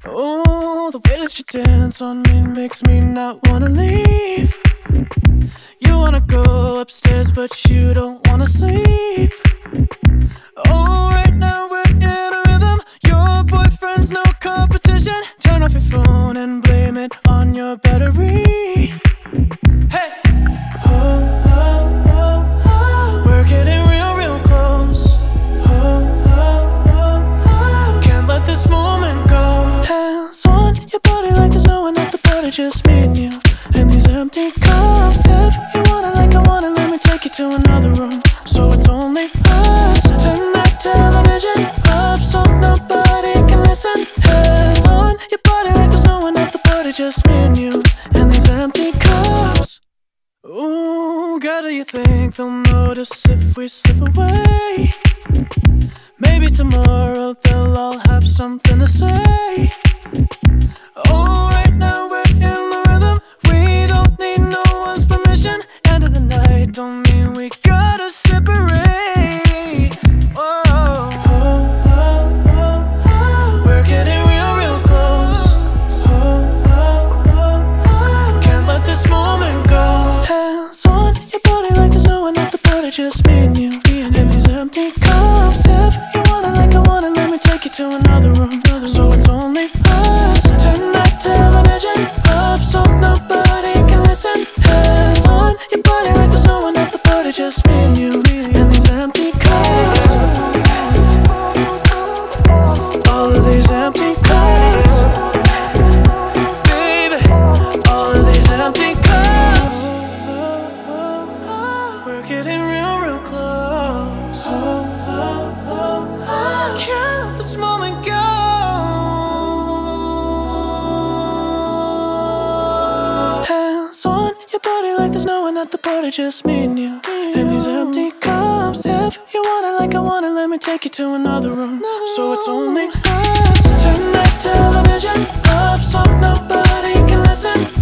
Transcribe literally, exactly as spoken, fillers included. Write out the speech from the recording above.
Oh, the way that you dance on me makes me not wanna leave. You wanna go upstairs, but you don't wanna sleep. Oh, right now we're in a rhythm. Your boyfriend's no competition. Turn off your phone and blame it on your battery. Hey! Oh, oh, oh, oh. We're getting real, real close. Oh, oh, oh, oh. Can't let this moment go. Hands on your body like there's no one at the party, just me and you and these empty cups. If you wanna like I wanna, let me take you to another room, so it's only us. Turn that television up so nobody can listen. Hands on your body like there's no one at the party, just me and you and these empty cups. Ooh, girl, do you think they'll notice if we slip away? Maybe tomorrow they'll all have something to say. Oh, right now we're in the rhythm. We don't need no one's permission. End of the night don't mean we gotta separate. Oh, oh, oh, oh, oh. We're getting real, real close. Oh, oh, oh, oh. Can't let this moment go. Hands on your body like there's no one at the party, just me and you and these empty cups. If you wanna like I wanna, let me take you to another room, so it's only us. Turn that television up so nobody can listen. Hands on your body like there's no one at the party, just me and you and these empty cups. All of these empty cups, baby. All of these empty cups. We're getting real, real close. Can't let this moment go. Hands on your body like there's no one at the party, just me and you and these empty cups. If you wanna like I wanna, let me take you to another room, so it's only us. Turn that television up so nobody can listen.